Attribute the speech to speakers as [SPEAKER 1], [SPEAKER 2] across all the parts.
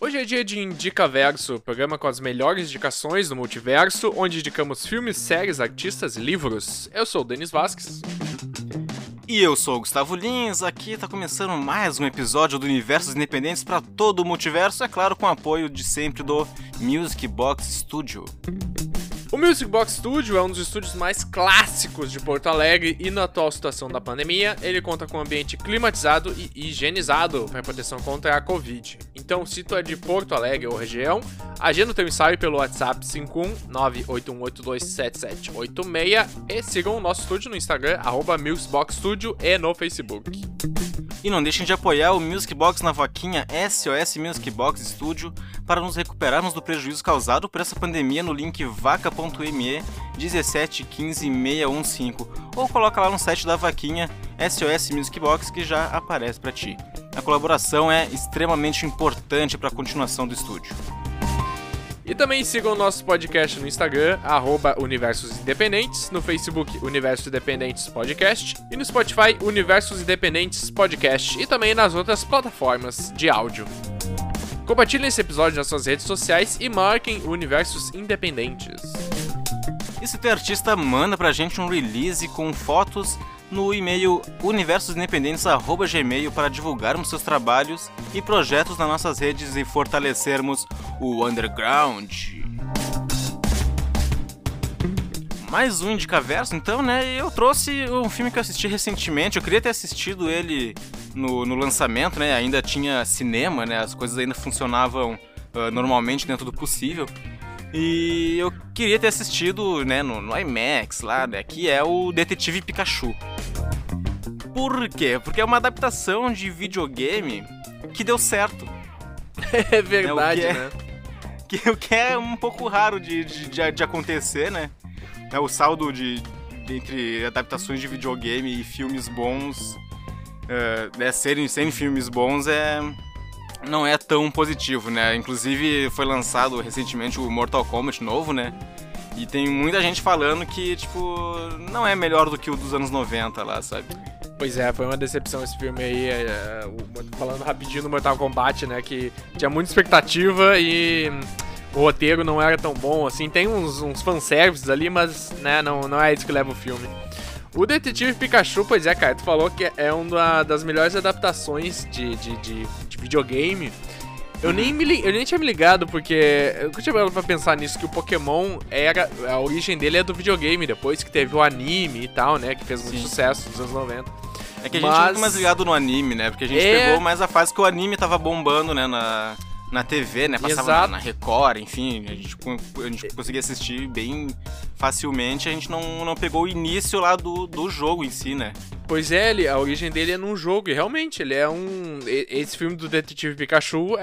[SPEAKER 1] Hoje é dia de Indicaverso, programa com as melhores indicações do multiverso, onde indicamos filmes, séries, artistas e livros. Eu sou o Denis Vasquez.
[SPEAKER 2] E eu sou o Gustavo Lins, aqui tá começando mais um episódio do Universos Independentes para todo o multiverso, é claro, com o apoio de sempre do Music Box Studio.
[SPEAKER 1] O Music Box Studio é um dos estúdios mais clássicos de Porto Alegre e na atual situação da pandemia, ele conta com um ambiente climatizado e higienizado para proteção contra a Covid. Então, se tu é de Porto Alegre ou região, agenda o teu ensaio pelo WhatsApp 51981827786 e sigam o nosso estúdio no Instagram, @musicboxstudio e no Facebook.
[SPEAKER 2] E não deixem de apoiar o Music Box na vaquinha SOS Music Box Studio para nos recuperarmos do prejuízo causado por essa pandemia no link vaca.me 1715615 ou coloca lá no site da vaquinha SOS Music Box que já aparece para ti. A colaboração é extremamente importante para a continuação do estúdio.
[SPEAKER 1] E também sigam o nosso podcast no Instagram, @Universos Independentes, no Facebook Universos Independentes Podcast e no Spotify Universos Independentes Podcast e também nas outras plataformas de áudio. Compartilhem esse episódio nas suas redes sociais e marquem Universos Independentes.
[SPEAKER 2] E se tem artista, manda pra gente um release com fotos no e-mail universosindependentes@gmail para divulgarmos seus trabalhos e projetos nas nossas redes e fortalecermos o underground. Mais um Indicaverso, então, né? Eu trouxe um filme que eu assisti recentemente. Eu queria ter assistido ele no lançamento, né? Ainda tinha cinema, né? As coisas ainda funcionavam normalmente dentro do possível. E eu queria ter assistido, né, no IMAX lá, né? Que é o Detetive Pikachu. Por quê? Porque é uma adaptação de videogame que deu certo.
[SPEAKER 1] É verdade, né?
[SPEAKER 2] O que é um pouco raro de acontecer, né? O saldo entre adaptações de videogame e filmes bons, serem filmes bons, não é tão positivo, né? Inclusive foi lançado recentemente o Mortal Kombat novo, né? E tem muita gente falando que, tipo, não é melhor do que o dos anos 90 lá, sabe?
[SPEAKER 1] Pois é, foi uma decepção esse filme aí, falando rapidinho do Mortal Kombat, né, que tinha muita expectativa e o roteiro não era tão bom, assim, tem uns fanservices ali, mas, né, não é isso que leva o filme. O Detetive Pikachu, pois é, cara, tu falou que é uma das melhores adaptações de videogame. Eu nem tinha me ligado, porque eu tinha parado pra pensar nisso, que o Pokémon a origem dele é do videogame, depois que teve o anime e tal, né, que fez muito sucesso nos anos 90.
[SPEAKER 2] É que a gente não tá mais ligado no anime, né, porque a gente pegou mais a fase que o anime tava bombando, né, na TV, né, passava na Record, enfim, a gente conseguia assistir bem facilmente, a gente não pegou o início lá do jogo em si, né.
[SPEAKER 1] Pois é, a origem dele é num jogo, e realmente, ele é esse filme do Detetive Pikachu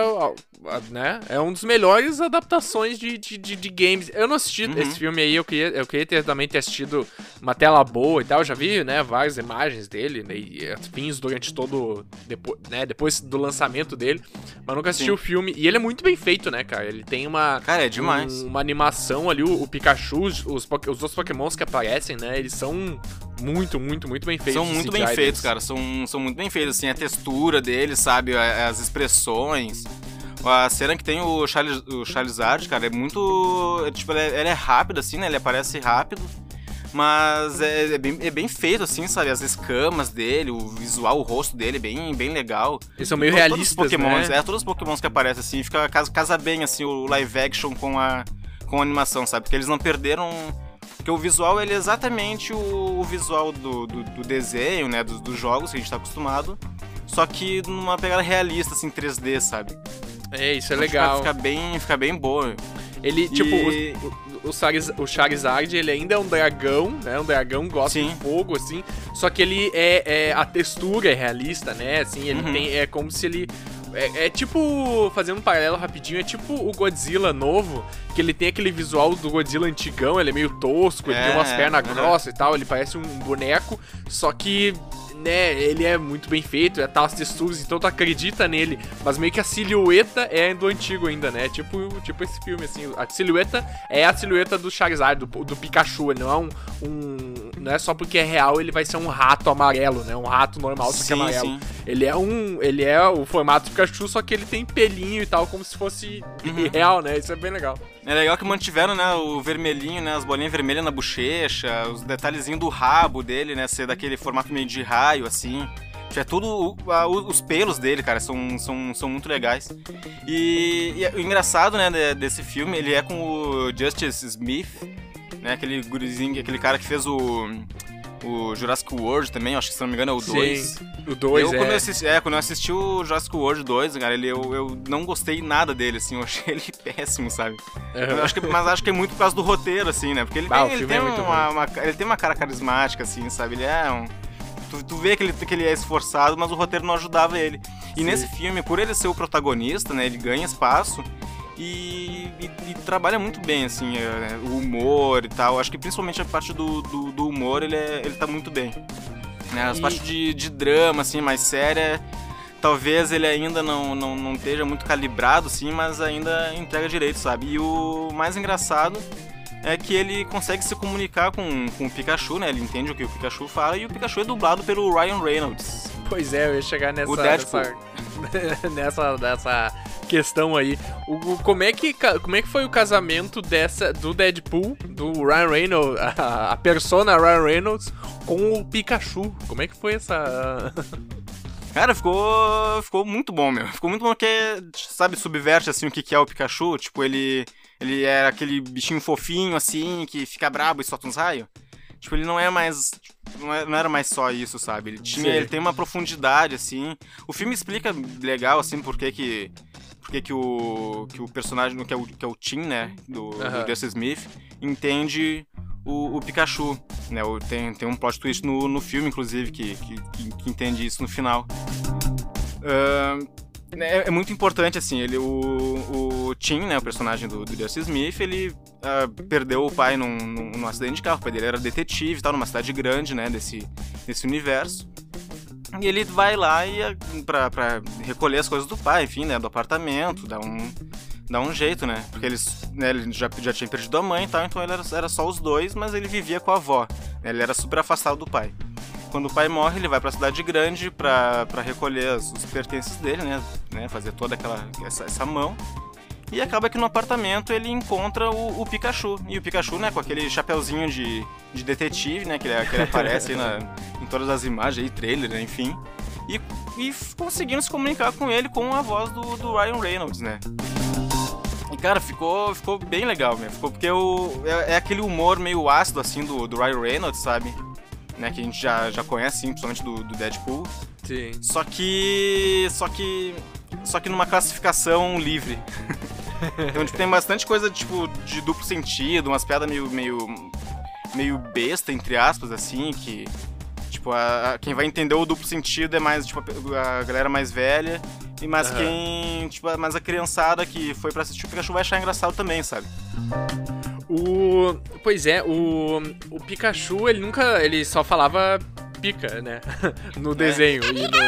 [SPEAKER 1] né, é um dos melhores adaptações de games. Eu não assisti esse filme aí, eu queria também ter assistido uma tela boa e tal, eu já vi, né, várias imagens dele, né, e afins durante depois do lançamento dele, mas nunca assisti o filme, e ele é muito bem feito, né, cara, ele tem uma
[SPEAKER 2] demais.
[SPEAKER 1] Uma animação ali, o Pikachu, os outros Pokémons que aparecem, né, eles são muito, muito, muito bem feitos.
[SPEAKER 2] São muito bem feitos, cara, são muito bem feitos, assim, a textura deles, sabe, as expressões. A cena que tem o Charizard, cara, é muito... Tipo, ele é rápido, assim, né? Ele aparece rápido, mas é bem feito, assim, sabe? As escamas dele, o visual, o rosto dele é bem legal.
[SPEAKER 1] Eles são meio realistas,
[SPEAKER 2] todos os Pokémons,
[SPEAKER 1] né?
[SPEAKER 2] Todos os Pokémons que aparecem, assim, casa bem, assim, o live action com a animação, sabe? Porque eles não perderam... Porque o visual, ele é exatamente o visual do desenho, né? Dos jogos que a gente tá acostumado, só que numa pegada realista, assim, 3D, sabe?
[SPEAKER 1] Isso é legal.
[SPEAKER 2] Fica bem boa.
[SPEAKER 1] Ele, tipo, o Charizard, ele ainda é um dragão, né? Um dragão gosta de fogo, assim. Só que ele a textura é realista, né? Assim, ele tem... É como se ele... É tipo, fazendo um paralelo rapidinho, é tipo o Godzilla novo, que ele tem aquele visual do Godzilla antigão, ele é meio tosco, ele tem umas pernas grossas e tal, ele parece um boneco, só que, né, ele é muito bem feito, as texturas, então tu acredita nele, mas meio que a silhueta é do antigo ainda, né, tipo esse filme, assim, a silhueta é a silhueta do Charizard, do Pikachu, ele não é não é só porque é real ele vai ser um rato amarelo, né? Um rato normal, só que amarelo.
[SPEAKER 2] Sim.
[SPEAKER 1] Ele é o formato do Pikachu, só que ele tem pelinho e tal, como se fosse real, né? Isso é bem legal.
[SPEAKER 2] É legal que mantiveram, né, o vermelhinho, né, as bolinhas vermelhas na bochecha, os detalhezinhos do rabo dele, né, ser daquele formato meio de raio, assim. É tudo, os pelos dele, cara, são muito legais. E o engraçado, né, desse filme, ele é com o Justice Smith, né, aquele gurizinho, aquele cara que fez o Jurassic World também, acho que se não me engano é o 2.
[SPEAKER 1] Sim, o 2
[SPEAKER 2] quando eu assisti o Jurassic World 2, cara, eu não gostei nada dele, assim, eu achei ele péssimo, sabe?
[SPEAKER 1] Uhum.
[SPEAKER 2] Mas acho que é muito por causa do roteiro, assim, né? Porque ele tem uma cara carismática, assim, sabe? Ele é um... Tu vê que ele é esforçado, mas o roteiro não ajudava ele. E nesse filme, por ele ser o protagonista, né, ele ganha espaço e trabalha muito bem, assim, o humor e tal. Acho que principalmente a parte do humor, ele tá muito bem. Né? As partes de drama, assim, mais séria, talvez ele ainda não esteja muito calibrado, assim, mas ainda entrega direito, sabe? E o mais engraçado é que ele consegue se comunicar com o Pikachu, né? Ele entende o que o Pikachu fala, e o Pikachu é dublado pelo Ryan Reynolds.
[SPEAKER 1] Pois é, eu ia chegar
[SPEAKER 2] O Deadpool.
[SPEAKER 1] nessa questão aí. Como é que foi o casamento do Deadpool, do Ryan Reynolds, a persona Ryan Reynolds, com o Pikachu? Como é que foi essa...
[SPEAKER 2] Cara, ficou muito bom, meu. Ficou muito bom porque, sabe, subverte, assim, o que é o Pikachu. Tipo, ele é aquele bichinho fofinho, assim, que fica brabo e solta uns raios. Tipo, ele não é mais... Não era mais só isso, sabe? Ele tem uma profundidade, assim. O filme explica legal, assim, por que o personagem, que é o Tim, né, do Justice Smith, entende o Pikachu, né? Tem um plot twist no filme, inclusive, que entende isso no final. É muito importante, assim, o Tim, né, o personagem do Justice Smith, ele perdeu o pai num acidente de carro. O pai dele era detetive e tal, numa cidade grande, né, desse universo. E ele vai lá pra recolher as coisas do pai, enfim, né, do apartamento, dá um jeito, né, porque ele já tinha perdido a mãe e tal, então ele era só os dois, mas ele vivia com a avó, né, ele era super afastado do pai. Quando o pai morre, ele vai pra cidade grande pra recolher os pertences dele, né, fazer toda essa mão. E acaba que no apartamento ele encontra o Pikachu. E o Pikachu, né, com aquele chapeuzinho de detetive, né, que ele aparece aí em todas as imagens aí, trailer, né, enfim. E conseguindo se comunicar com ele com a voz do Ryan Reynolds, né. E, cara, ficou bem legal, mesmo. Porque é aquele humor meio ácido, assim, do Ryan Reynolds, sabe? Né, que a gente já conhece, sim, principalmente do Deadpool.
[SPEAKER 1] Sim.
[SPEAKER 2] Só que numa classificação livre. Então, tipo, tem bastante coisa, tipo, de duplo sentido, umas piadas meio besta, entre aspas, assim, que, tipo, quem vai entender o duplo sentido é mais, tipo, a galera mais velha, mas mas a criançada que foi pra assistir o Pikachu vai achar engraçado também, sabe?
[SPEAKER 1] Pois é, o Pikachu, ele só falava pica, né? No desenho.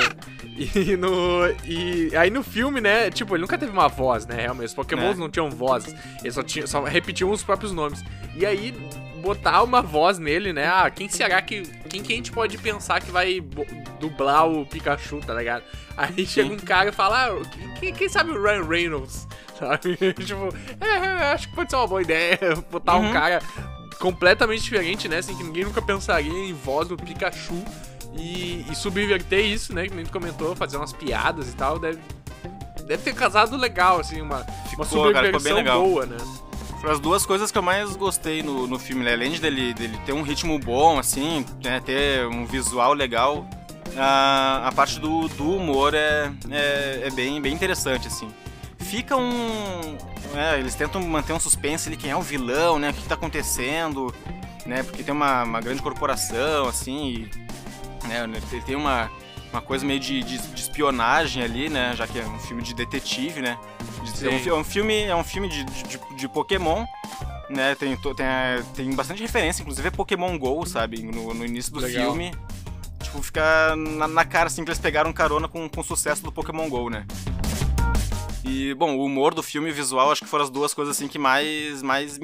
[SPEAKER 1] E aí no filme, né? Tipo, ele nunca teve uma voz, né? Realmente, os Pokémons não tinham vozes. Eles só repetiam os próprios nomes. E aí, botar uma voz nele, né? Quem será que a gente pode pensar que vai dublar o Pikachu, tá ligado? Aí chega um cara e fala, quem sabe o Ryan Reynolds, sabe? Tipo, acho que pode ser uma boa ideia botar um cara completamente diferente, né? Assim, que ninguém nunca pensaria em voz do Pikachu e subverter isso, né? Que nem tu comentou, fazer umas piadas e tal. Deve ter casado legal, assim, uma subversão boa, né?
[SPEAKER 2] Foram as duas coisas que eu mais gostei no filme, né? Além dele ter um ritmo bom, assim, né? Ter um visual legal, a parte do humor é bem interessante, assim. Fica eles tentam manter um suspense ali, quem é o vilão, né? O que tá acontecendo, né? Porque tem uma grande corporação, assim, né? Ele tem uma coisa meio de espionagem ali, né? Já que é um filme de detetive, né? É um filme de Pokémon, né? Tem bastante referência, inclusive é Pokémon GO, sabe? No início do filme. Tipo, fica na cara, assim, que eles pegaram carona com o sucesso do Pokémon GO, né? E, bom, o humor do filme e o visual acho que foram as duas coisas assim que mais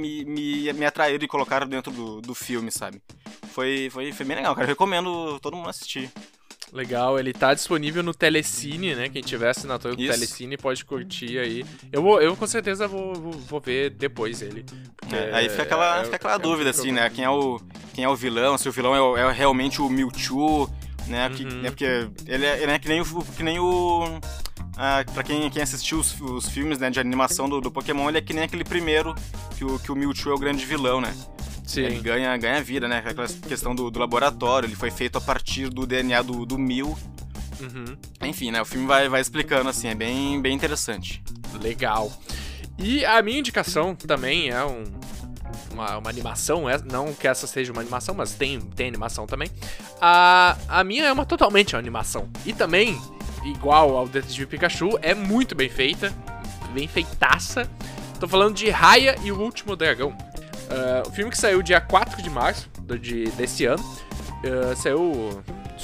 [SPEAKER 2] me atraíram e colocaram dentro do filme, sabe? Foi bem legal, cara. Eu recomendo todo mundo assistir.
[SPEAKER 1] Legal, ele tá disponível no Telecine, né? Quem tiver assinatura do
[SPEAKER 2] Isso.
[SPEAKER 1] Telecine pode curtir aí. Eu com certeza vou ver depois ele.
[SPEAKER 2] Aí fica aquela dúvida, assim, né? Quem é o vilão, se o vilão é realmente o Mewtwo, né? Porque ele é que nem o pra quem assistiu os filmes, né, de animação do Pokémon, ele é que nem aquele primeiro, que o Mewtwo é o grande vilão, né?
[SPEAKER 1] Sim.
[SPEAKER 2] Ele ganha vida, né? Aquela questão do laboratório, ele foi feito a partir do DNA do Mew. Enfim, né? O filme vai explicando, assim, é bem interessante.
[SPEAKER 1] Legal. E a minha indicação também é uma animação, não que essa seja uma animação, mas tem animação também. A minha é totalmente uma animação. E também, igual ao Detetive Pikachu, é muito bem feita, bem feitaça. Tô falando de Raya e o Último Dragão. O filme que saiu dia 4 de março desse ano. Saiu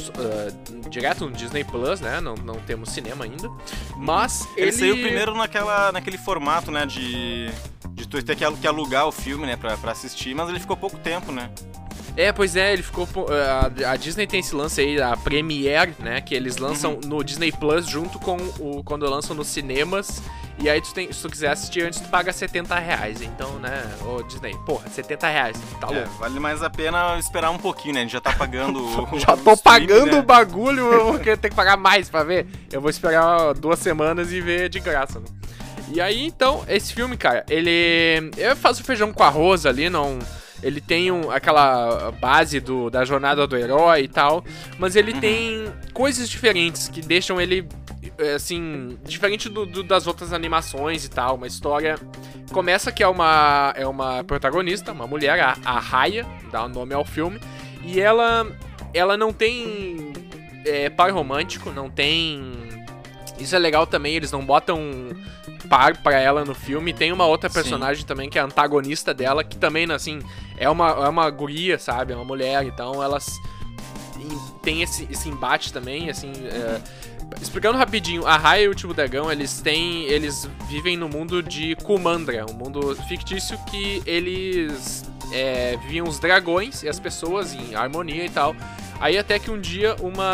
[SPEAKER 1] direto no Disney Plus, né? Não temos cinema ainda. Mas
[SPEAKER 2] ele saiu primeiro naquele formato, né? De tu ter que alugar o filme, né? Pra assistir, mas ele ficou pouco tempo, né?
[SPEAKER 1] Pois é, ele ficou. A Disney tem esse lance aí, a Premiere, né? Que eles lançam no Disney Plus junto com quando lançam nos cinemas. E aí, se tu quiser assistir antes, tu paga R$70. Então, né, ô Disney, porra, R$70, tá louco.
[SPEAKER 2] Vale mais a pena esperar um pouquinho, né? A gente já tá pagando
[SPEAKER 1] já tô pagando o bagulho, eu vou ter que pagar mais pra ver. Eu vou esperar 2 semanas e ver de graça, né? E aí, então, esse filme, cara, eu faço feijão com arroz ali, não. Ele tem aquela base da jornada do herói e tal, mas ele tem coisas diferentes que deixam ele, assim, diferente das outras animações e tal. Uma história começa que é uma protagonista, uma mulher, a Raya, dá o nome ao filme, e ela não tem par romântico, não tem. Isso é legal também, eles não botam par pra ela no filme. Tem uma outra personagem também, que é a antagonista dela, que também, assim, é uma guria, sabe? É uma mulher, então elas tem esse embate também, assim. Explicando rapidinho, a Raya e o Último Dragão, eles vivem no mundo de Kumandra, um mundo fictício que eles viviam os dragões e as pessoas em harmonia e tal. Aí até que um dia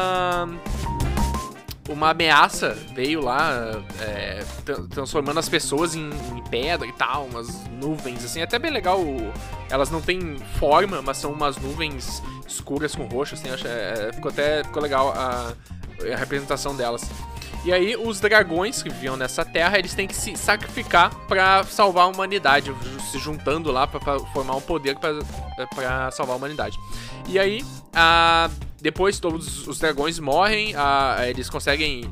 [SPEAKER 1] uma ameaça veio lá, transformando as pessoas em pedra e tal, umas nuvens, assim, até bem legal. Elas não têm forma, mas são umas nuvens escuras com roxo, assim, ficou legal a representação delas. E aí os dragões que viviam nessa terra, eles têm que se sacrificar pra salvar a humanidade, se juntando lá pra formar um poder pra salvar a humanidade. E aí, depois todos os dragões morrem, eles conseguem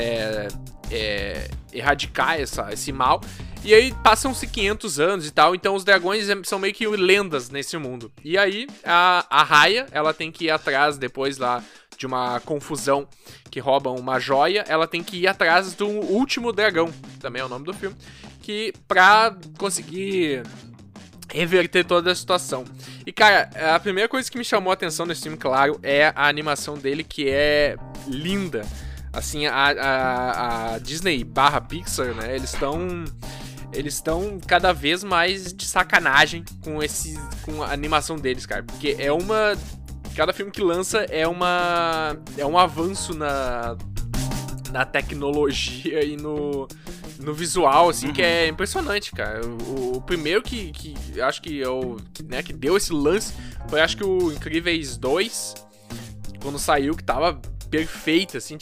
[SPEAKER 1] erradicar esse mal. E aí passam-se 500 anos e tal, então os dragões são meio que lendas nesse mundo. E aí a Raya, ela tem que ir atrás depois lá de uma confusão que roubam uma joia, ela tem que ir atrás do Último Dragão, também é o nome do filme, pra conseguir reverter toda a situação. E, cara, a primeira coisa que me chamou a atenção nesse filme, claro, é a animação dele, que é linda. Assim, a Disney / Pixar, né, eles estão cada vez mais de sacanagem com a animação deles, cara, porque cada filme que lança é um avanço na tecnologia e no visual, assim, que é impressionante, cara. O primeiro que acho que que deu esse lance foi, acho que o Incríveis 2, quando saiu, que tava perfeito, assim,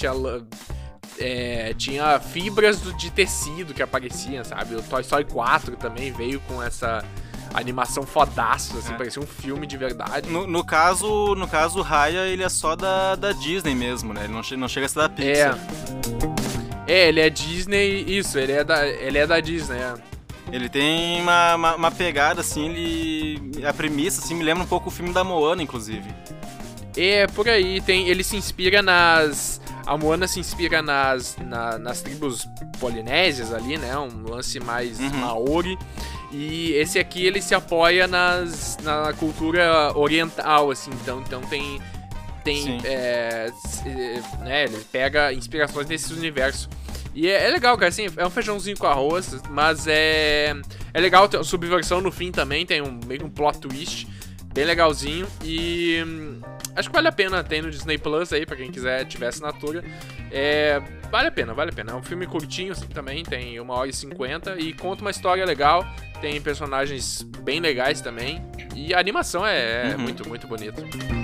[SPEAKER 1] tinha fibras de tecido que apareciam, sabe? O Toy Story 4 também veio com essa animação fodaço, assim, parecia um filme de verdade.
[SPEAKER 2] No caso, o Raya, ele é só da Disney mesmo, né? Ele não chega a ser da Pixar.
[SPEAKER 1] Ele é Disney, isso, ele é da Disney,
[SPEAKER 2] Ele tem uma pegada, assim, a premissa, assim, me lembra um pouco o filme da Moana, inclusive.
[SPEAKER 1] Por aí, ele se inspira a Moana se inspira nas tribos polinésias ali, né, um lance mais maori. E esse aqui, ele se apoia na cultura oriental, assim, então tem ele pega inspirações nesse universo. E é legal, cara, assim, é um feijãozinho com arroz, mas é legal ter uma subversão no fim também, tem meio que um plot twist bem legalzinho e acho que vale a pena, tem no Disney Plus aí, pra quem quiser, tiver assinatura. Vale a pena, é um filme curtinho assim também, tem 1h50 e conta uma história legal, tem personagens bem legais também e a animação é muito, muito bonita.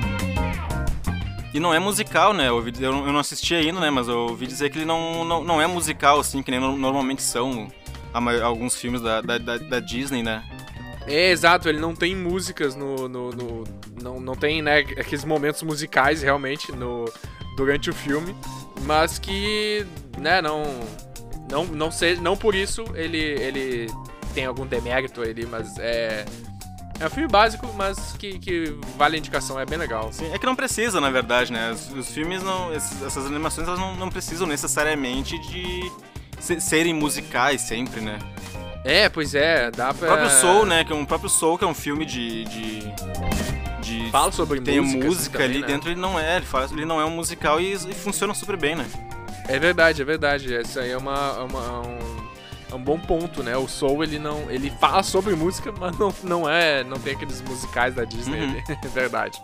[SPEAKER 2] E não é musical, né? Eu não assisti ainda, né? Mas eu ouvi dizer que ele não é musical, assim, que nem normalmente são alguns filmes da Disney, né?
[SPEAKER 1] Exato, ele não tem músicas não tem, né, aqueles momentos musicais realmente durante o filme, mas que, né, não por isso ele tem algum demérito ali, mas é um filme básico, mas que vale a indicação, é bem legal.
[SPEAKER 2] Sim, é que não precisa, na verdade, né? Os filmes, essas animações, elas não precisam necessariamente de serem musicais sempre, né?
[SPEAKER 1] Pois é, dá pra...
[SPEAKER 2] O próprio Soul, né? Que é um filme de
[SPEAKER 1] fala sobre
[SPEAKER 2] tem
[SPEAKER 1] música
[SPEAKER 2] ali
[SPEAKER 1] também, né?
[SPEAKER 2] Dentro, ele não é um musical e funciona super bem, né?
[SPEAKER 1] É verdade. Isso aí é um bom ponto, né? O Soul, ele fala sobre música, mas não tem aqueles musicais da Disney. É verdade.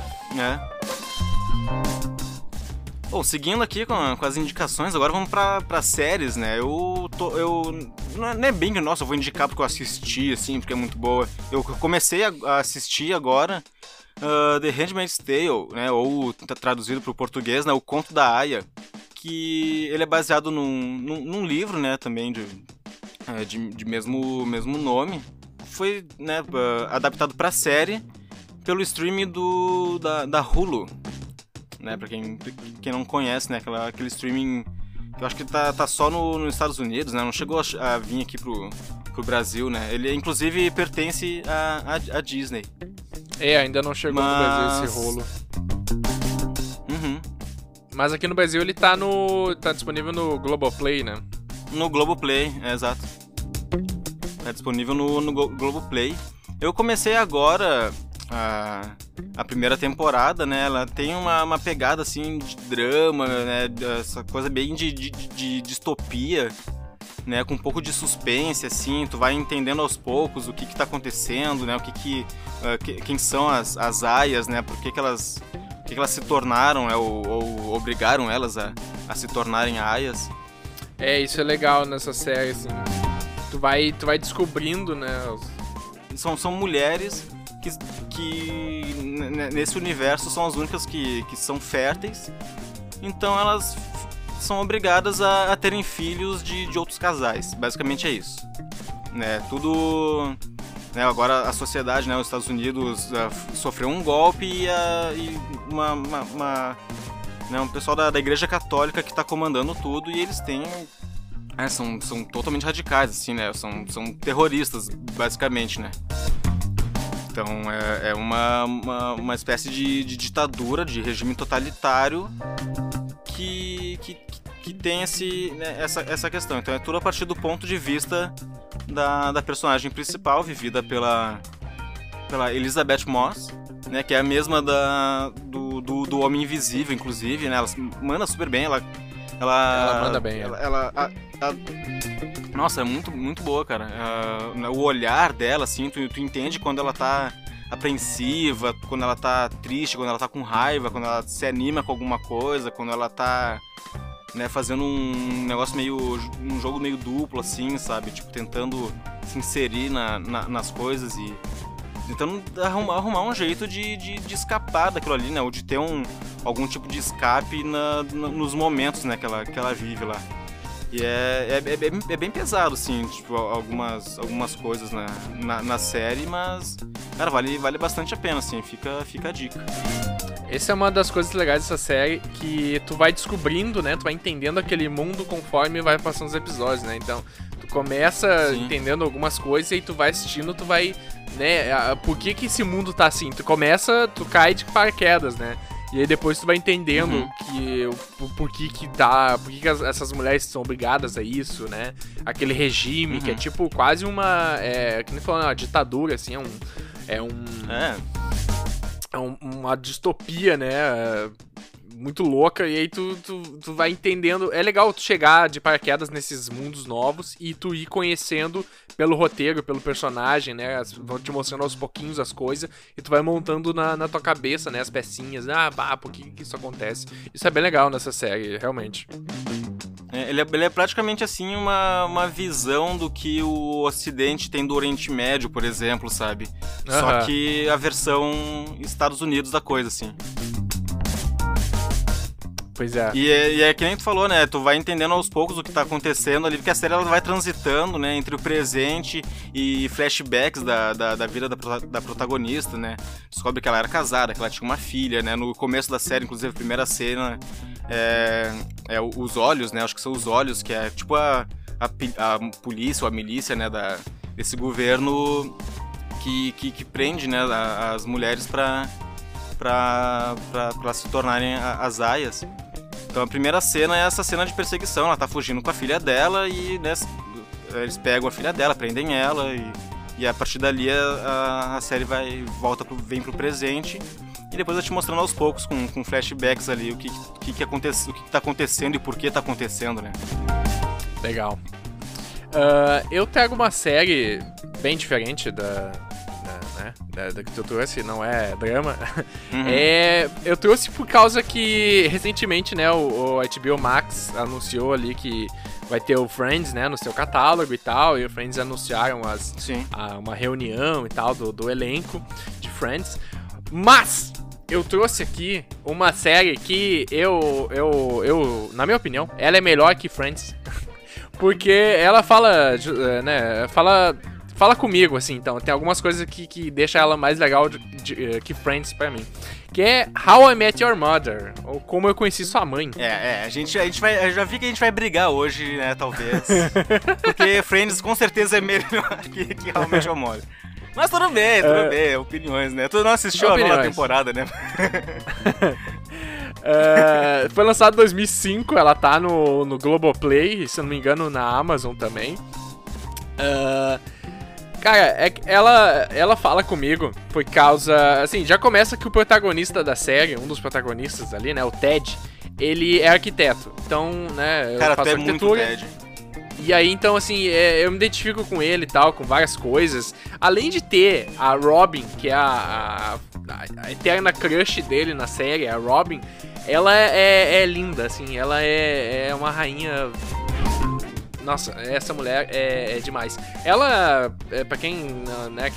[SPEAKER 2] Bom, seguindo aqui com as indicações, agora vamos pra séries, né? Não é bem que, nossa, eu vou indicar porque eu assisti, assim, porque é muito boa. Eu comecei a assistir agora The Handmaid's Tale, né? Ou traduzido pro português, né? O Conto da Aia, que ele é baseado num livro, né? Também de mesmo nome. Foi, né, adaptado pra série pelo streaming da Hulu, né, pra quem não conhece, né, aquele streaming que eu acho que tá só nos Estados Unidos, né, não chegou a vir aqui pro Brasil, né, ele inclusive pertence à Disney.
[SPEAKER 1] Ainda não chegou no Brasil esse rolo. Mas aqui no Brasil ele tá disponível no Globoplay, né?
[SPEAKER 2] No Globoplay, exato. Tá disponível no Globoplay. Eu comecei agora a primeira temporada, né? Ela tem uma pegada, assim, de drama, né? Essa coisa bem de distopia, né? Com um pouco de suspense, assim. Tu vai entendendo aos poucos o que tá acontecendo, né? Quem são as aias, né? Por que elas se tornaram, ou obrigaram elas a se tornarem aias.
[SPEAKER 1] Isso é legal nessa série, assim. Tu vai descobrindo, né?
[SPEAKER 2] São mulheres que nesse universo são as únicas que são férteis, então elas são obrigadas a terem filhos de outros casais. Basicamente é isso, né? Tudo, né? Agora a sociedade, né? Os Estados Unidos sofreu um golpe e um pessoal da Igreja Católica que está comandando tudo, e eles têm são totalmente radicais, assim, né? São terroristas, basicamente, né? Então é uma espécie de ditadura, de regime totalitário que tem essa questão. Então é tudo a partir do ponto de vista da personagem principal, vivida pela Elizabeth Moss, né? Que é a mesma do Homem Invisível, inclusive, né? Ela manda super bem, ela
[SPEAKER 1] manda bem.
[SPEAKER 2] Nossa, é muito, muito boa, cara. O olhar dela, assim, tu entende quando ela tá apreensiva, quando ela tá triste, quando ela tá com raiva, quando ela se anima com alguma coisa, quando ela tá, né, fazendo um jogo meio duplo, assim, sabe? Tipo, tentando se inserir nas coisas e tentando arrumar um jeito de escapar daquilo ali, né? Ou de ter algum tipo de escape nos momentos, né, que ela vive lá. E é bem pesado, assim, tipo, algumas coisas na série, mas, cara, vale bastante a pena, assim, fica a dica.
[SPEAKER 1] Essa é uma das coisas legais dessa série, que tu vai descobrindo, né, tu vai entendendo aquele mundo conforme vai passando os episódios, né, então tu começa entendendo algumas coisas e aí tu vai assistindo, tu vai, né, por que esse mundo tá assim, tu cai de paraquedas, né. E aí depois tu vai entendendo por que essas mulheres são obrigadas a isso, né? Aquele regime que é tipo quase uma... que nem falando, uma ditadura, assim, uma distopia, né? muito louca, e aí tu vai entendendo. É legal tu chegar de paraquedas nesses mundos novos e tu ir conhecendo pelo roteiro, pelo personagem, né? Vão te mostrando aos pouquinhos as coisas e tu vai montando na tua cabeça, né? As pecinhas. Por que isso acontece? Isso é bem legal nessa série, realmente.
[SPEAKER 2] Ele é praticamente assim uma visão do que o Ocidente tem do Oriente Médio, por exemplo, sabe? Só que a versão Estados Unidos da coisa, assim.
[SPEAKER 1] Pois é.
[SPEAKER 2] E é que nem tu falou, né? Tu vai entendendo aos poucos o que tá acontecendo ali, porque a série ela vai transitando, né? Entre o presente e flashbacks da vida da protagonista, né? Descobre que ela era casada, que ela tinha uma filha, né? No começo da série, inclusive, a primeira cena é os olhos, né? Acho que são os olhos, que é tipo a polícia ou a milícia, né? Desse governo que prende, né? As mulheres pra se tornarem as aias. Então a primeira cena é essa cena de perseguição, ela tá fugindo com a filha dela e, né, eles pegam a filha dela, prendem ela e a partir dali a série vem pro presente e depois vai te mostrando aos poucos com flashbacks ali o que tá acontecendo e por que tá acontecendo, né?
[SPEAKER 1] Legal. Eu trago uma série bem diferente da que tu trouxe, não é drama. Uhum. Eu trouxe por causa que recentemente, né, o HBO Max anunciou ali que vai ter o Friends, né, no seu catálogo e tal, e o Friends anunciaram uma reunião e tal do elenco de Friends. Mas eu trouxe aqui uma série que na minha opinião, ela é melhor que Friends. Porque ela fala comigo, assim, então. Tem algumas coisas que deixam ela mais legal que Friends pra mim. Que é How I Met Your Mother, ou Como Eu Conheci Sua Mãe.
[SPEAKER 2] A gente vai... Eu já vi que a gente vai brigar hoje, né, talvez. Porque Friends com certeza é melhor que How I Met Your Mother. Mas tudo bem, opiniões, né? Tu não assistiu a nova temporada, né?
[SPEAKER 1] Foi lançado em 2005, ela tá no Globoplay, se eu não me engano na Amazon também. Cara, ela fala comigo por causa... Assim, já começa que o protagonista da série, um dos protagonistas ali, né, o Ted, ele é arquiteto. Então, né, eu faço arquitetura. Muito Ted. E aí, então, assim, eu me identifico com ele e tal, com várias coisas. Além de ter a Robin, que é a eterna crush dele na série, a Robin, ela é linda, assim, ela é uma rainha... Nossa, essa mulher é demais. Ela, pra quem, né,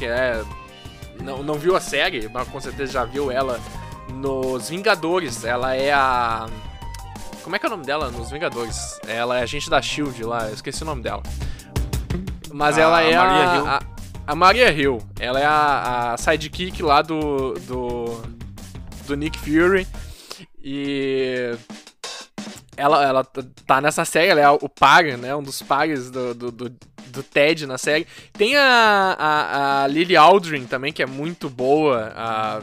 [SPEAKER 1] não viu a série, mas com certeza já viu ela nos Vingadores. Ela é a... Como é que é o nome dela nos Vingadores? Ela é agente da S.H.I.E.L.D. lá, eu esqueci o nome dela. Mas ela é a Maria Hill. Ela é a sidekick lá do Nick Fury. E... Ela tá nessa série, ela é o par, né? Um dos pares do Ted na série. Tem a Lily Aldrin também, que é muito boa.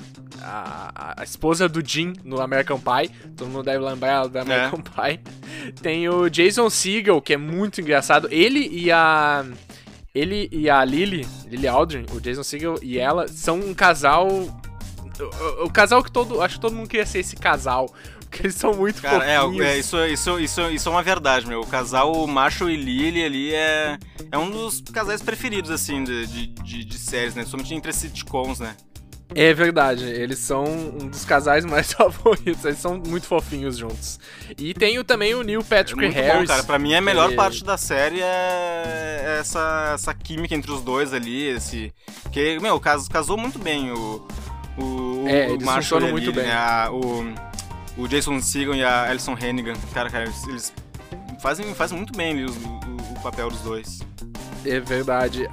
[SPEAKER 1] A esposa do Jim no American Pie. Todo mundo deve lembrar do American Pie. Tem o Jason Segel, que é muito engraçado. Ele e a Lily Aldrin, o Jason Segel e ela, são um casal... O casal que acho que todo mundo queria ser esse casal. Porque eles são muito fofinhos.
[SPEAKER 2] Isso é uma verdade, meu. O casal Marshall e Lily ali é um dos casais preferidos, assim, de séries, né? Somente entre sitcoms, né?
[SPEAKER 1] É verdade, eles são um dos casais mais favoritos, eles são muito fofinhos juntos. E tem também o Neil Patrick Harris.
[SPEAKER 2] Bom, cara, pra mim a melhor parte da série é essa química entre os dois ali, porque, meu, casou muito bem
[SPEAKER 1] eles
[SPEAKER 2] Marshall
[SPEAKER 1] funcionam muito bem.
[SPEAKER 2] Né, o Jason Segel e a Alyson Hannigan, cara, eles fazem muito bem ali o papel dos dois.
[SPEAKER 1] É verdade.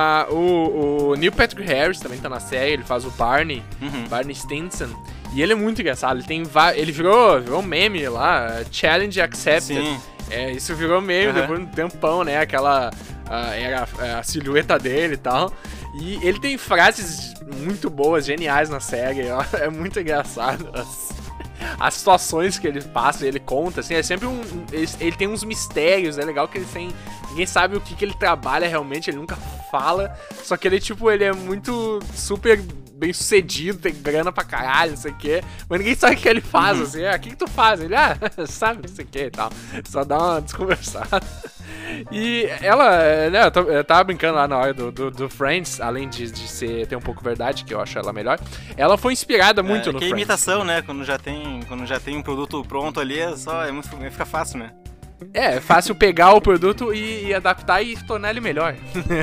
[SPEAKER 1] O Neil Patrick Harris também tá na série, ele faz o Barney, Barney Stinson, e ele é muito engraçado, ele virou meme lá, Challenge Accepted.
[SPEAKER 2] Sim.
[SPEAKER 1] Isso virou meme depois de um tempão, né, era a silhueta dele e tal. E ele tem frases muito boas, geniais na série, é muito engraçado as situações que ele passa, ele conta, assim, é sempre ele tem uns mistérios, é legal que ninguém sabe o que ele trabalha realmente, ele nunca fala, só que ele, tipo, ele é muito super bem sucedido, tem grana pra caralho, não sei o que, mas ninguém sabe o que ele faz, assim, o que tu faz? Ele, sabe, não sei o que e tal, só dá uma desconversada. E ela, né, eu tava brincando lá na hora do Friends, além de ter um pouco verdade, que eu acho ela melhor, ela foi inspirada muito no
[SPEAKER 2] que é
[SPEAKER 1] Friends.
[SPEAKER 2] imitação, né, quando já tem um produto pronto ali, fica fácil, né.
[SPEAKER 1] É fácil pegar o produto e adaptar e tornar ele melhor.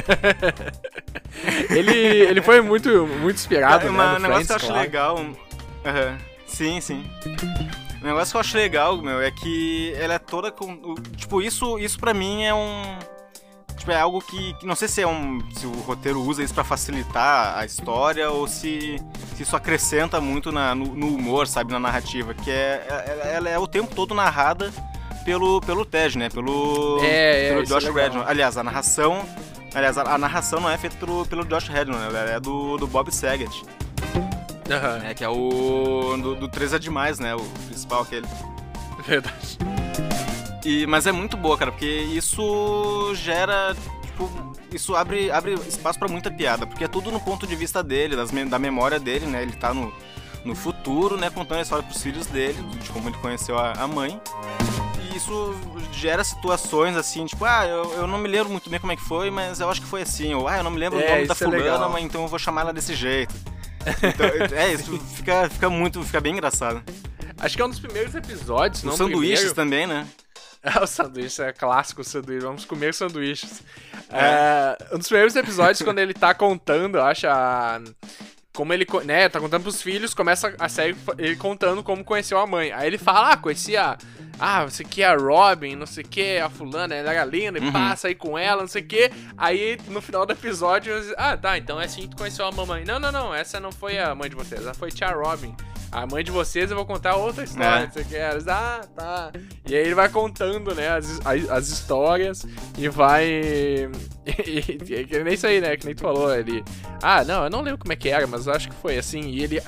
[SPEAKER 1] ele foi muito inspirado,
[SPEAKER 2] né,
[SPEAKER 1] no
[SPEAKER 2] negócio
[SPEAKER 1] Friends,
[SPEAKER 2] que eu acho legal... Sim. O negócio que eu acho legal, meu, é que ela é toda com... Tipo, isso pra mim é um... Tipo, é algo que não sei se se o roteiro usa isso pra facilitar a história ou se isso acrescenta muito no humor, sabe, na narrativa, que ela é o tempo todo narrada pelo Ted, né, pelo Josh Rednor. Aliás, a narração não é feita pelo Josh Rednor, né, ela é do Bob Saget.
[SPEAKER 1] Uhum.
[SPEAKER 2] Que é o do 3 é Demais, né, o principal aquele.
[SPEAKER 1] Verdade.
[SPEAKER 2] Mas é muito boa, cara, porque isso gera, tipo, isso abre espaço pra muita piada, porque é tudo no ponto de vista dele, da memória dele, né, ele tá no futuro, né, contando a história pros filhos dele, de como ele conheceu a mãe, e isso gera situações assim, tipo, eu não me lembro muito bem como é que foi, mas eu acho que foi assim, ou eu não me lembro o nome da fulana, mas então eu vou chamar ela desse jeito. Então, isso fica bem engraçado.
[SPEAKER 1] Acho que é um dos primeiros episódios, não?
[SPEAKER 2] Os sanduíches
[SPEAKER 1] primeiro.
[SPEAKER 2] Também, né?
[SPEAKER 1] O sanduíche é clássico, o sanduíche. Vamos comer sanduíches. Um dos primeiros episódios, quando ele tá contando, eu acho, como ele, né, tá contando pros filhos, começa a série ele contando como conheceu a mãe. Aí ele fala, conhecia, você que é a Robin, não sei o que, a fulana, ela era linda, e passa aí com ela, não sei o que. Aí, no final do episódio, tá, então é assim que tu conheceu a mamãe. Não, essa não foi a mãe de vocês, ela foi tia Robin. A mãe de vocês eu vou contar outra história, não sei o que. Eles, tá. E aí ele vai contando, né, as histórias e vai... que nem isso aí, né, que nem tu falou, ele... não, eu não lembro como é que era, mas eu acho que foi assim. E ele,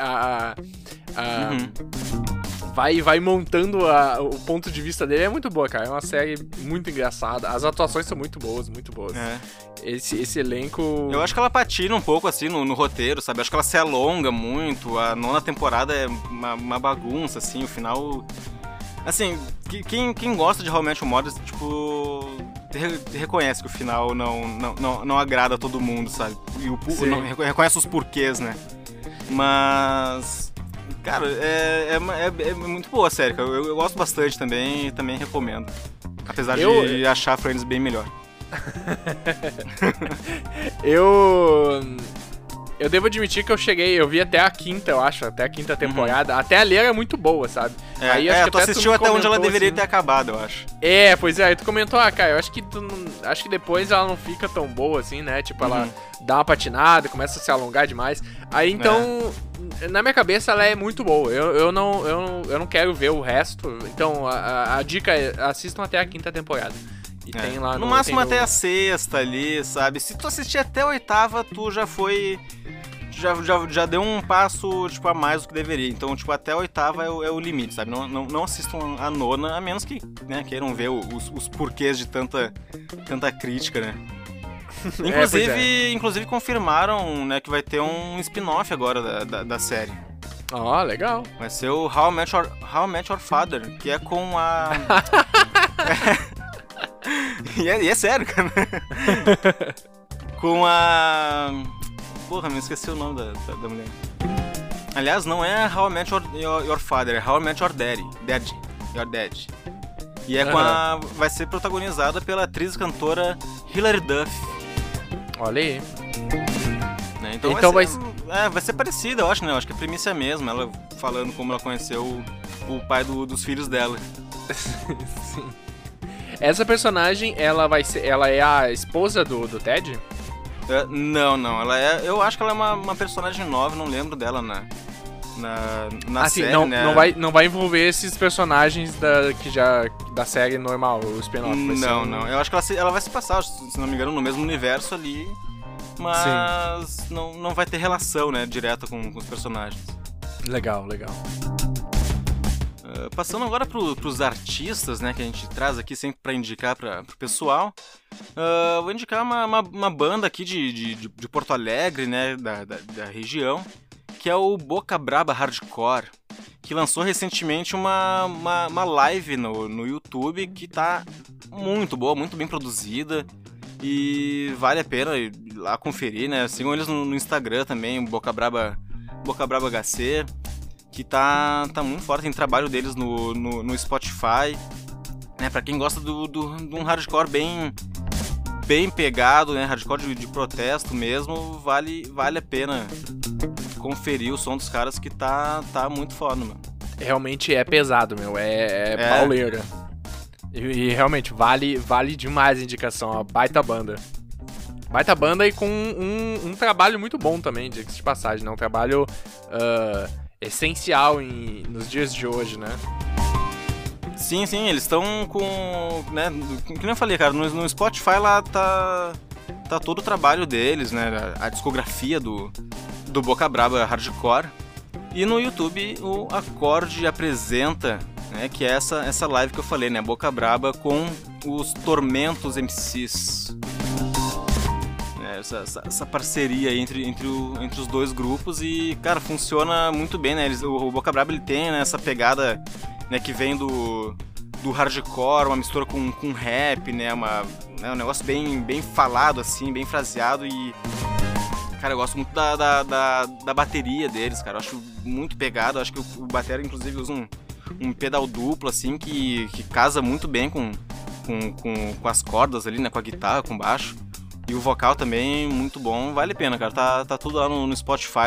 [SPEAKER 1] vai montando o ponto de vista dele. É muito boa, cara, é uma série muito engraçada. As atuações são muito boas. Esse elenco...
[SPEAKER 2] Eu acho que ela patina um pouco, assim, no roteiro, sabe? Eu acho que ela se alonga muito. A 9ª temporada é uma bagunça, assim, o final... Assim, quem gosta de How I Met Your Mother, tipo... reconhece que o final não agrada a todo mundo, sabe? E reconhece os porquês, né? Mas... Cara, é muito boa a série, cara. Eu gosto bastante também e também recomendo. Apesar de achar Friends bem melhor.
[SPEAKER 1] Eu devo admitir que eu vi até a 5ª, eu acho, até a 5ª temporada. Até ali era muito boa, sabe?
[SPEAKER 2] Aí, acho que tu assistiu até onde ela deveria ter acabado, eu acho.
[SPEAKER 1] Pois é, aí tu comentou, cara, eu acho que acho que depois ela não fica tão boa assim, né? Tipo, ela dá uma patinada, começa a se alongar demais. Aí então, na minha cabeça ela é muito boa. Eu não quero ver o resto. Então, a dica é: assistam até a 5ª temporada. E tem lá
[SPEAKER 2] no máximo até a 6ª ali, sabe? Se tu assistir até a 8ª, tu já foi... Já deu um passo, tipo, a mais do que deveria. Então, tipo, até a 8ª é o limite, sabe? Não assistam a 9ª, a menos que, né, queiram ver os porquês de tanta crítica, né? Inclusive confirmaram, né, que vai ter um spin-off agora da série.
[SPEAKER 1] Legal.
[SPEAKER 2] Vai ser o How I Met Your Father, que é com a... E é sério, cara. Com a... Porra, me esqueci o nome da mulher. Aliás, não é How I Met Your Father, é How I Met Your Daddy. Your Dad. E é vai ser protagonizada pela atriz e cantora Hilary Duff.
[SPEAKER 1] Olha aí.
[SPEAKER 2] Né? Então vai ser parecida, eu acho, né? Eu acho que a premissa é a mesma, ela falando como ela conheceu o pai dos filhos dela.
[SPEAKER 1] Sim. Essa personagem, ela é a esposa do Ted?
[SPEAKER 2] Não, eu acho que ela é uma personagem nova, não lembro dela na série, né?
[SPEAKER 1] Não vai envolver esses personagens da série normal, o spin-off.
[SPEAKER 2] Não, eu acho que ela vai se passar, se não me engano, no mesmo universo ali, mas não vai ter relação, né, direta com os personagens.
[SPEAKER 1] Legal.
[SPEAKER 2] Passando agora pros artistas, né, que a gente traz aqui sempre pra indicar pro pessoal. Vou indicar uma banda aqui de Porto Alegre, né, da região, que é o Boca Braba Hardcore, que lançou recentemente uma live no YouTube que tá muito boa, muito bem produzida. E vale a pena ir lá conferir, né? Sigam eles no Instagram também, o Boca Braba HC, que tá muito forte. Tem trabalho deles no Spotify, né? Pra quem gosta de um hardcore bem pegado, né? Hardcore de protesto mesmo, vale a pena conferir o som dos caras, que tá muito foda, mano.
[SPEAKER 1] Realmente é pesado, meu. É pauleira. E realmente vale demais a indicação, a baita banda. Baita banda e com um trabalho muito bom também, diga-se de passagem, né? Um trabalho essencial nos dias de hoje, né?
[SPEAKER 2] Sim, eles estão com... né, que nem eu falei, cara, no Spotify lá tá todo o trabalho deles, né? A discografia do Boca Braba Hardcore. E no YouTube o Acorde apresenta... né, que é essa live que eu falei, né? Boca Braba com os Tormentos MCs. Essa parceria entre os dois grupos e, cara, funciona muito bem, né? O Boca Braba, ele tem, né, essa pegada, né, que vem do hardcore, uma mistura com rap, né? Um negócio bem falado, assim, bem fraseado e... Cara, eu gosto muito da bateria deles, cara. Eu acho muito pegado. Eu acho que o batera, inclusive, usa um pedal duplo, assim, que casa muito bem com as cordas ali, né? Com a guitarra, com o baixo. E o vocal também, muito bom. Vale a pena, cara. Tá tudo lá no Spotify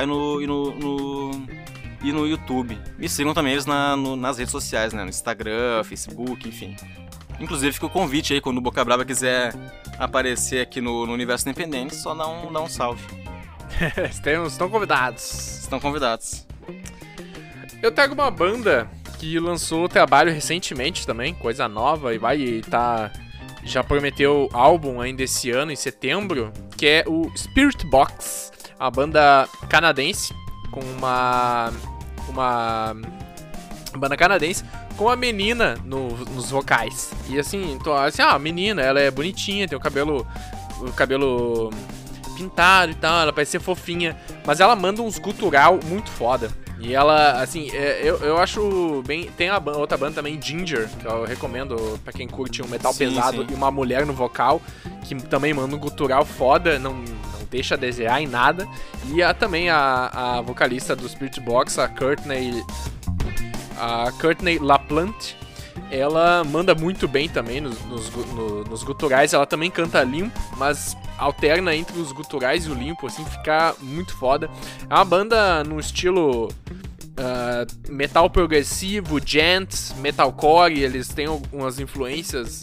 [SPEAKER 2] e no YouTube. E sigam também eles nas redes sociais, né? No Instagram, Facebook, enfim. Inclusive, fica o convite aí, quando o Boca Braba quiser aparecer aqui no Universo Independente, só dá um salve.
[SPEAKER 1] Estão convidados.
[SPEAKER 2] Estão convidados.
[SPEAKER 1] Eu trago uma banda que lançou trabalho recentemente também, coisa nova, e já prometeu álbum ainda esse ano, em setembro, que é o Spirit Box, a banda canadense, com uma banda canadense com uma menina nos vocais. E assim, a menina, ela é bonitinha, tem o cabelo pintado e tal, ela parece ser fofinha, mas ela manda uns gutural muito foda. E ela, assim, eu acho bem... Tem outra banda também, Ginger, que eu recomendo pra quem curte um metal pesado, sim. E uma mulher no vocal, que também manda um gutural foda, não deixa a desejar em nada. E também a vocalista do Spirit Box, a Courtney LaPlante, ela manda muito bem também nos guturais. Ela também canta limpo, mas alterna entre os guturais e o limpo, assim, fica muito foda. É uma banda no estilo metal progressivo, gent, metalcore. Eles têm algumas influências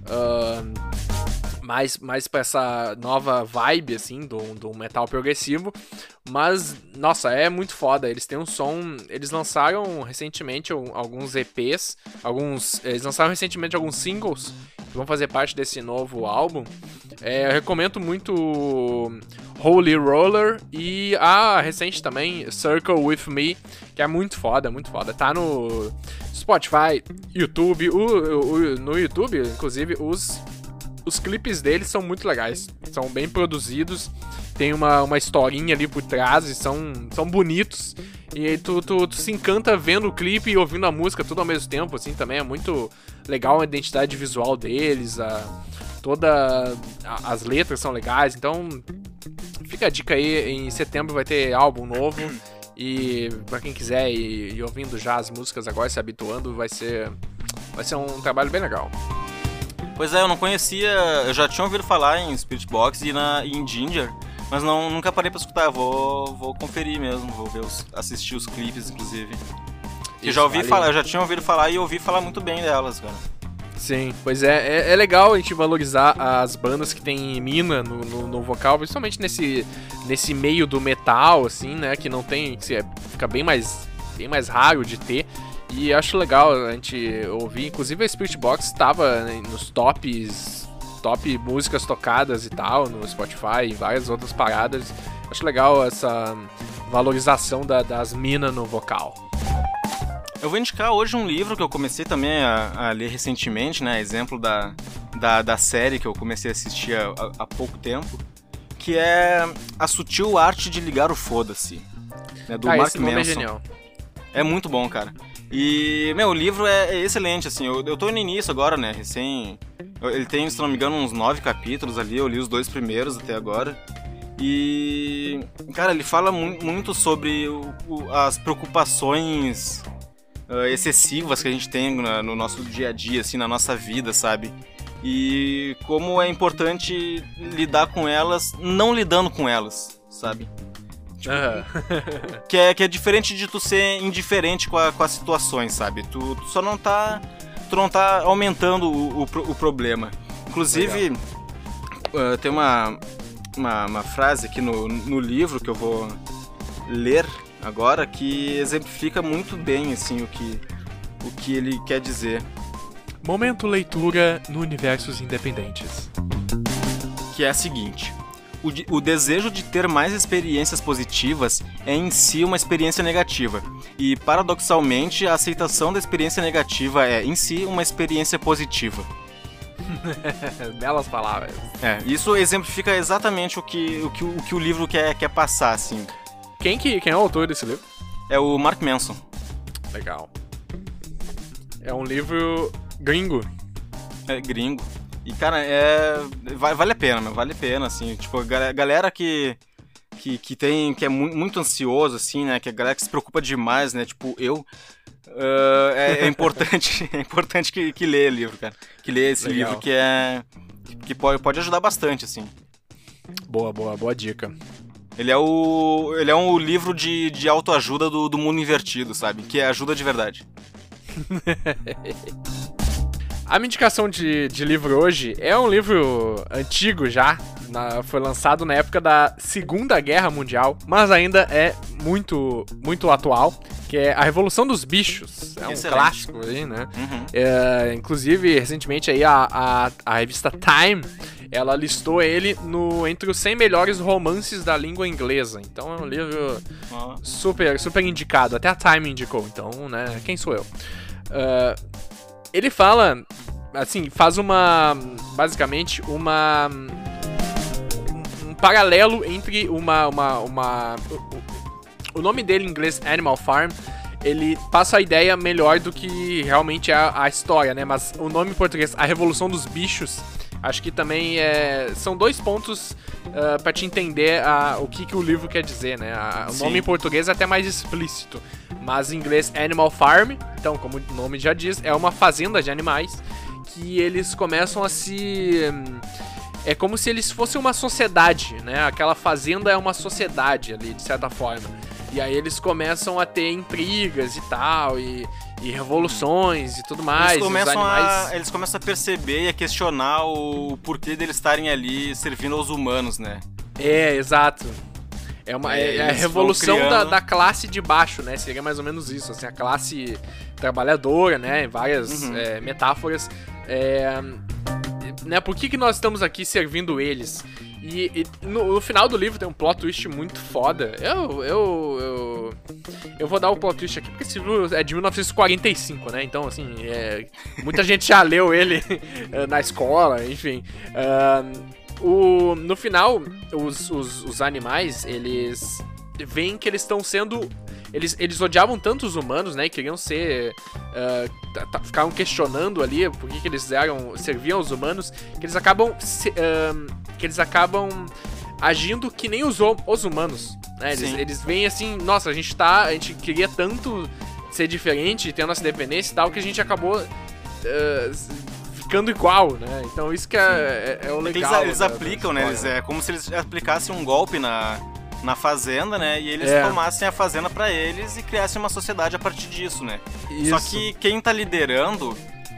[SPEAKER 1] mais pra essa nova vibe, assim, do metal progressivo. Mas, nossa, é muito foda. Eles têm um som... Eles lançaram recentemente alguns EPs. Eles lançaram recentemente alguns singles que vão fazer parte desse novo álbum. Eu recomendo muito Holy Roller e a recente também, Circle With Me, que é muito foda, muito foda. Tá no Spotify, YouTube. No YouTube, inclusive, os clipes deles são muito legais. São bem produzidos. Tem uma historinha ali por trás e são bonitos. E aí tu se encanta vendo o clipe e ouvindo a música tudo ao mesmo tempo, assim, também é muito legal a identidade visual deles, as letras são legais. Então fica a dica aí, em setembro vai ter álbum novo. E pra quem quiser ir ouvindo já as músicas agora, se habituando, vai ser um trabalho bem legal.
[SPEAKER 2] Pois é, eu não conhecia, eu já tinha ouvido falar em Spirit Box e em Ginger, mas nunca parei pra escutar. Vou conferir mesmo, assistir os clipes, inclusive. Eu já tinha ouvido falar e ouvi falar muito bem delas, cara.
[SPEAKER 1] Sim, pois é legal a gente valorizar as bandas que tem mina no vocal, principalmente nesse meio do metal, assim, né, que não tem, fica bem mais raro de ter. E acho legal a gente ouvir, inclusive a Spirit Box estava nos top músicas tocadas e tal, no Spotify e várias outras paradas. Acho legal essa valorização das minas no vocal.
[SPEAKER 2] Eu vou indicar hoje um livro que eu comecei também a ler recentemente, né? Exemplo da série que eu comecei a assistir há pouco tempo, que é A Sutil Arte de Ligar o Foda-se, né? Do Mark
[SPEAKER 1] esse nome
[SPEAKER 2] Manson.
[SPEAKER 1] é genial.
[SPEAKER 2] É muito bom, cara. E, o livro é excelente, assim. Eu tô no início agora, né? Ele tem, se não me engano, uns 9 capítulos ali. Eu li os 2 primeiros até agora. E, cara, ele fala muito sobre as preocupações excessivas que a gente tem no nosso dia a dia, assim, na nossa vida, sabe? E como é importante lidar com elas, não lidando com elas, sabe? Tipo, que é diferente de tu ser indiferente com as situações, sabe? Tu só não tá aumentando o problema. Inclusive, tem uma frase aqui no livro que eu vou ler agora que exemplifica muito bem, assim, o que ele quer dizer.
[SPEAKER 1] Momento leitura no Universos Independentes.
[SPEAKER 2] Que é a seguinte: o desejo de ter mais experiências positivas é em si uma experiência negativa. E, paradoxalmente, a aceitação da experiência negativa é em si uma experiência positiva.
[SPEAKER 1] Belas palavras.
[SPEAKER 2] Isso exemplifica exatamente o que o livro quer passar, assim.
[SPEAKER 1] Quem é o autor desse livro?
[SPEAKER 2] É o Mark Manson.
[SPEAKER 1] Legal. É um livro gringo.
[SPEAKER 2] É gringo. E, cara, vale a pena, meu. Vale a pena, assim. Tipo, a galera que é muito ansioso, assim, né? Que a galera que se preocupa demais, né? Tipo, é importante, que lê o livro, cara. Que lê esse
[SPEAKER 1] Legal.
[SPEAKER 2] livro que pode ajudar bastante, assim.
[SPEAKER 1] Boa dica.
[SPEAKER 2] Ele é um livro de autoajuda do mundo invertido, sabe? Que é ajuda de verdade.
[SPEAKER 1] A minha indicação de livro hoje é um livro antigo já, foi lançado na época da Segunda Guerra Mundial, mas ainda é muito, muito atual, que é A Revolução dos Bichos. É um
[SPEAKER 2] Excelente.
[SPEAKER 1] clássico aí, né?
[SPEAKER 2] Uhum.
[SPEAKER 1] Inclusive, recentemente aí a revista Time, ela listou ele entre os 100 melhores romances da língua inglesa. Então é um livro super, super indicado. Até a Time indicou, então, né? Quem sou eu? Ele fala, assim, faz basicamente um paralelo entre o nome dele em inglês, Animal Farm, ele passa a ideia melhor do que realmente é a história, né? Mas o nome em português, A Revolução dos Bichos, acho que também são 2 pontos pra te entender o que o livro quer dizer, né? O nome em português é até mais explícito, mas em inglês Animal Farm, então, como o nome já diz, é uma fazenda de animais que eles começam a se... É como se eles fossem uma sociedade, né? Aquela fazenda é uma sociedade ali, de certa forma. E aí eles começam a ter intrigas e tal, e revoluções e tudo mais.
[SPEAKER 2] Eles começam a perceber e a questionar o porquê deles estarem ali servindo aos humanos, né?
[SPEAKER 1] Exato. É a revolução da classe de baixo, né? Seria mais ou menos isso, assim, a classe trabalhadora, né? Várias metáforas. Né? Por que nós estamos aqui servindo eles? E no final do livro tem um plot twist muito foda. Eu vou dar o plot twist aqui porque esse livro é de 1945, né? Então, assim, muita gente já leu ele na escola, enfim. No final, os animais, eles veem que eles estão sendo... Eles odiavam tanto os humanos, né? E queriam ser... ficavam questionando ali por que eles serviam aos humanos, que eles acabam agindo que nem os humanos, né? Eles veem assim, nossa, a gente queria tanto ser diferente, ter a nossa independência e tal, que a gente acabou ficando igual, né? Então isso que é o legal.
[SPEAKER 2] Eles aplicam, né? É como se eles aplicassem um golpe na fazenda, né? E eles tomassem a fazenda pra eles e criassem uma sociedade a partir disso, né?
[SPEAKER 1] Isso.
[SPEAKER 2] Só que quem tá liderando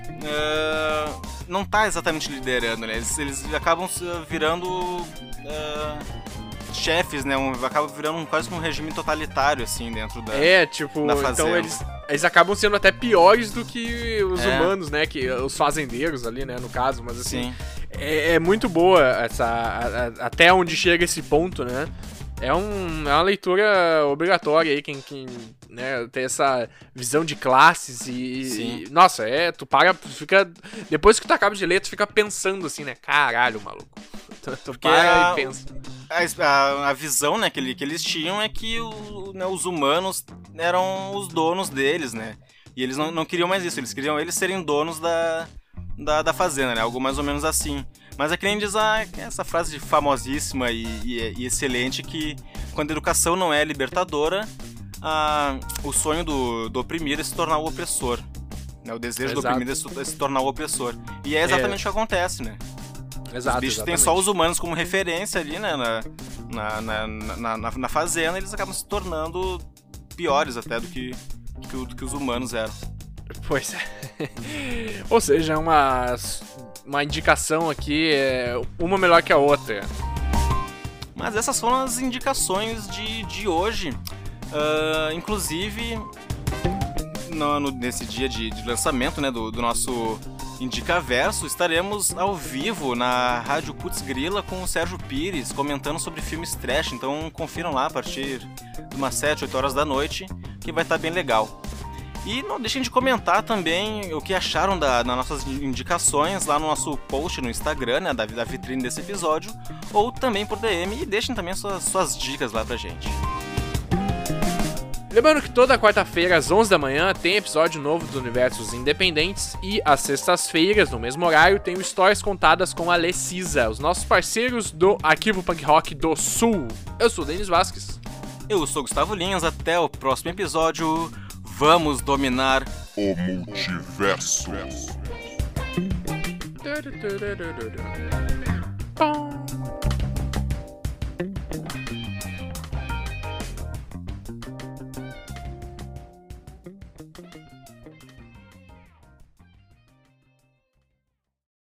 [SPEAKER 2] não tá exatamente liderando, né? Eles acabam virando chefes, né? Acabam virando quase que um regime totalitário, assim, dentro da fazenda.
[SPEAKER 1] Então eles acabam sendo até piores do que os humanos, né? Que os fazendeiros ali, né? No caso, mas assim...
[SPEAKER 2] Sim.
[SPEAKER 1] É muito boa até onde chega esse ponto, né? É uma leitura obrigatória aí, quem né, tem essa visão de classes e nossa, tu fica... Depois que tu acaba de ler, tu fica pensando assim, né? Caralho, maluco. Tu para e pensa.
[SPEAKER 2] A visão, né, que eles tinham é que os humanos eram os donos deles, né? E eles não queriam mais isso, eles queriam eles serem donos da fazenda, né? Algo mais ou menos assim. Mas é que nem diz essa frase famosíssima e excelente que quando a educação não é libertadora, o sonho do oprimido é se tornar o opressor. Né? O desejo do oprimido é se tornar o opressor. E é exatamente o que acontece, né?
[SPEAKER 1] Exato,
[SPEAKER 2] os bichos têm só os humanos como referência ali, né? Na fazenda, eles acabam se tornando piores até do que os humanos eram.
[SPEAKER 1] Pois é. Ou seja, uma indicação aqui, uma melhor que a outra.
[SPEAKER 2] Mas essas foram as indicações de hoje. Inclusive, nesse dia de lançamento, né, do nosso Indicaverso, estaremos ao vivo na Rádio Putz Grila com o Sérgio Pires, comentando sobre filmes trash. Então confiram lá a partir de umas 7, 8 horas da noite, que vai estar bem legal. E não deixem de comentar também o que acharam das nossas indicações lá no nosso post no Instagram, né, da vitrine desse episódio, ou também por DM, e deixem também suas dicas lá pra gente.
[SPEAKER 1] Lembrando que toda quarta-feira às 11 da manhã tem episódio novo do Universos Independentes e às sextas-feiras, no mesmo horário, tem o Histórias Contadas com a Lecisa, os nossos parceiros do Arquivo Punk Rock do Sul. Eu sou o Denis Vasquez.
[SPEAKER 2] Eu sou Gustavo Linhas, até o próximo episódio. Vamos dominar
[SPEAKER 3] o multiverso.